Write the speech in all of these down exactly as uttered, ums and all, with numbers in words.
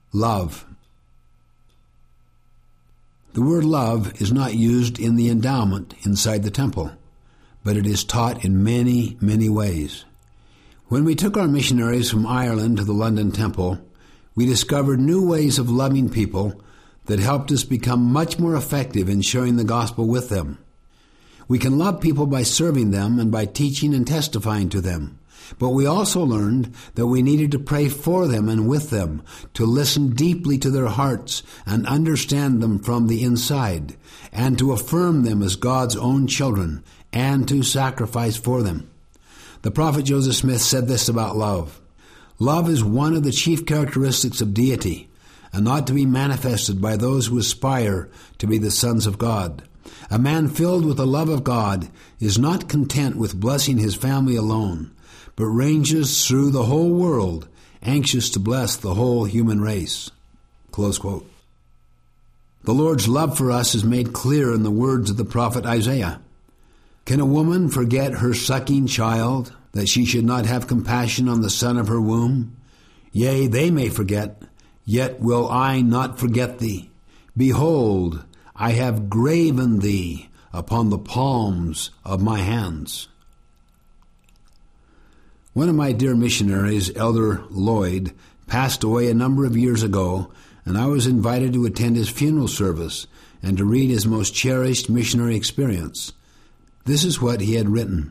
Love. The word love is not used in the endowment inside the temple, but it is taught in many, many ways. When we took our missionaries from Ireland to the London Temple, we discovered new ways of loving people that helped us become much more effective in sharing the gospel with them. We can love people by serving them and by teaching and testifying to them. But we also learned that we needed to pray for them and with them, to listen deeply to their hearts and understand them from the inside, and to affirm them as God's own children, and to sacrifice for them. The prophet Joseph Smith said this about love. Love is one of the chief characteristics of deity, and ought to be manifested by those who aspire to be the sons of God. A man filled with the love of God is not content with blessing his family alone, but ranges through the whole world, anxious to bless the whole human race. Close quote. The Lord's love for us is made clear in the words of the prophet Isaiah. Can a woman forget her sucking child, that she should not have compassion on the son of her womb? Yea, they may forget, yet will I not forget thee. Behold, I have graven thee upon the palms of my hands. One of my dear missionaries, Elder Lloyd, passed away a number of years ago, and I was invited to attend his funeral service and to read his most cherished missionary experience. This is what he had written.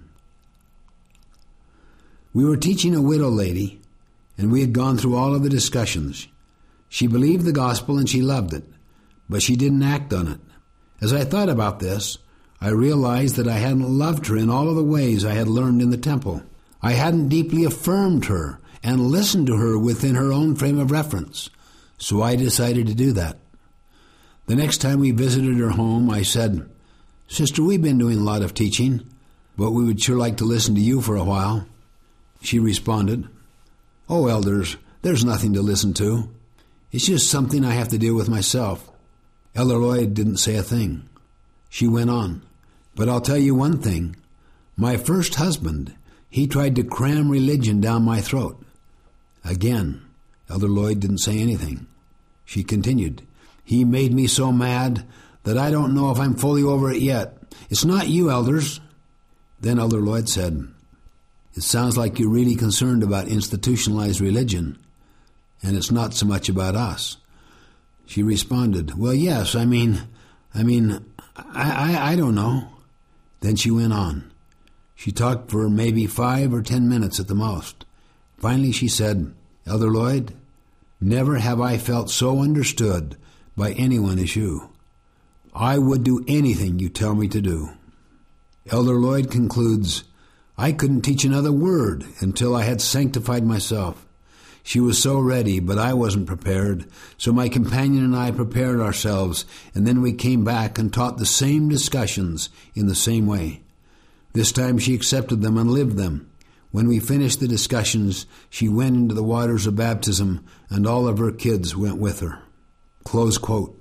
We were teaching a widow lady, and we had gone through all of the discussions. She believed the gospel and she loved it, but she didn't act on it. As I thought about this, I realized that I hadn't loved her in all of the ways I had learned in the temple. I hadn't deeply affirmed her and listened to her within her own frame of reference, so I decided to do that. The next time we visited her home, I said, Sister, we've been doing a lot of teaching, but we would sure like to listen to you for a while. She responded, Oh, elders, there's nothing to listen to. It's just something I have to deal with myself. Elder Lloyd didn't say a thing. She went on, But I'll tell you one thing. My first husband, he tried to cram religion down my throat. Again, Elder Lloyd didn't say anything. She continued, He made me so mad that I don't know if I'm fully over it yet. It's not you, elders. Then Elder Lloyd said, It sounds like you're really concerned about institutionalized religion, and it's not so much about us. She responded, Well, yes, I mean, I mean, I, I, I don't know. Then she went on. She talked for maybe five or ten minutes at the most. Finally she said, Elder Lloyd, never have I felt so understood by anyone as you. I would do anything you tell me to do. Elder Lloyd concludes, I couldn't teach another word until I had sanctified myself. She was so ready, but I wasn't prepared, so my companion and I prepared ourselves, and then we came back and taught the same discussions in the same way. This time she accepted them and lived them. When we finished the discussions, she went into the waters of baptism, and all of her kids went with her. Close quote.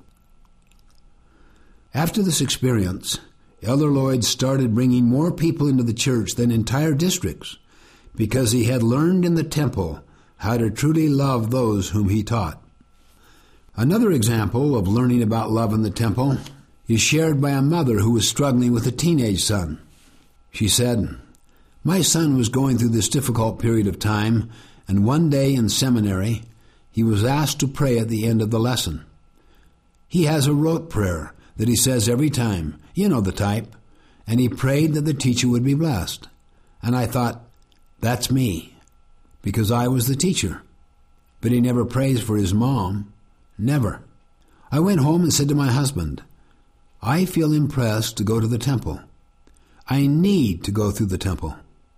After this experience, Elder Lloyd started bringing more people into the church than entire districts, because he had learned in the temple how to truly love those whom he taught. Another example of learning about love in the temple is shared by a mother who was struggling with a teenage son. She said, My son was going through this difficult period of time, and one day in seminary, he was asked to pray at the end of the lesson. He has a rote prayer that he says every time, you know the type, and he prayed that the teacher would be blessed. And I thought, that's me, because I was the teacher. But he never prays for his mom, never. I went home and said to my husband, I feel impressed to go to the temple. I need to go through the temple.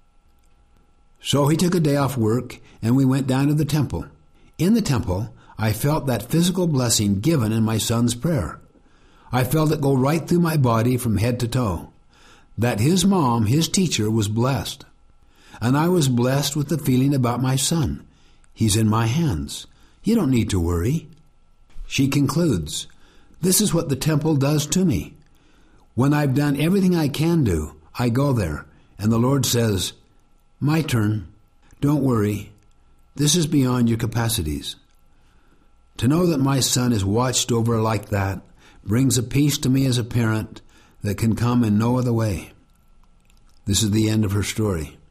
So he took a day off work, and we went down to the temple. In the temple, I felt that physical blessing given in my son's prayer. I felt it go right through my body from head to toe, that his mom, his teacher, was blessed. And I was blessed with the feeling about my son. He's in my hands. You don't need to worry. She concludes, This is what the temple does to me. When I've done everything I can do, I go there, and the Lord says, My turn. Don't worry. This is beyond your capacities. To know that my son is watched over like that brings a peace to me as a parent that can come in no other way. This is the end of her story.